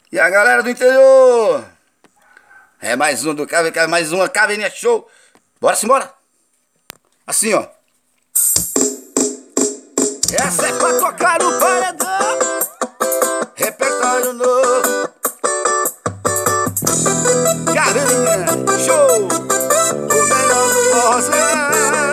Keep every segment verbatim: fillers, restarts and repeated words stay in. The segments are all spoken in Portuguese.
E a galera do interior? É mais um do Cave, mais uma Caveirinha Show. Bora simbora. Assim, ó. Essa é pra tocar no paredão. Repertório novo. Caveirinha Show. O melhor do forrozão.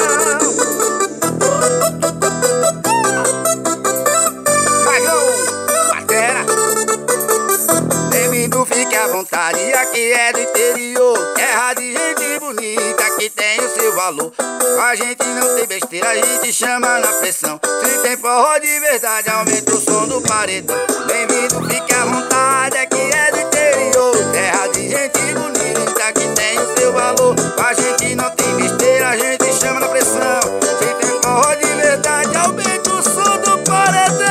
Fique à vontade, aqui é do interior, terra de gente bonita que tem o seu valor. A gente não tem besteira, a gente chama na pressão. Se tem forró de verdade, aumenta o som do paredão. Bem-vindo, fique à vontade, aqui é do interior, terra de gente bonita que tem o seu valor. A gente não tem besteira, a gente chama na pressão. Se tem forró de verdade, aumenta o som do paredão.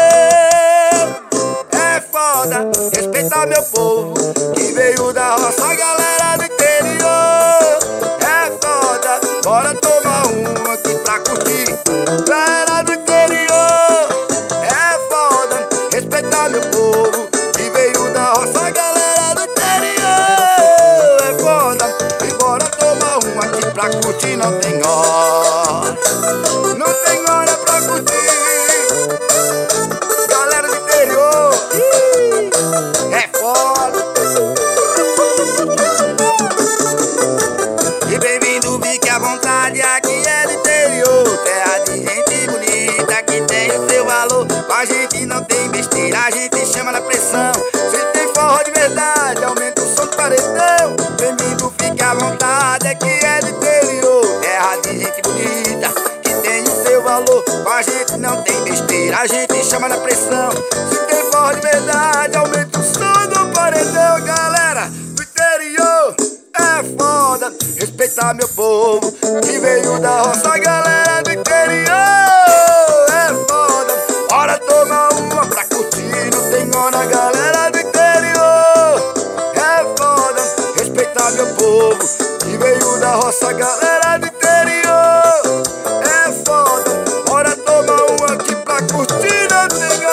É foda, respeita meu povo que veio da roça, galera do interior. É foda, bora tomar uma aqui pra curtir, galera do interior. É foda, respeita meu povo que veio da roça, galera do interior. É foda, e bora tomar uma aqui pra curtir, não tem hora, não tem hora pra curtir, galera do interior. É foda. E bem-vindo, fique à vontade, aqui é do interior, terra de gente bonita que tem o seu valor. A gente não tem besteira, a gente chama na pressão. Se tem forró de verdade, aumenta o som do paredão. Bem-vindo, fique à vontade, aqui é do interior, terra de gente bonita que tem o seu valor. A gente não tem besteira, a gente chama na pressão. Se tem forró de verdade, aumenta o som do paredão, galera do interior. É foda, respeitar meu povo que veio da roça, galera do interior. É foda, bora tomar uma pra curtir, não tem hora, galera do interior. É foda, respeitar meu povo que veio da roça, galera do interior. É foda, bora tomar uma aqui pra curtir, não tem hora.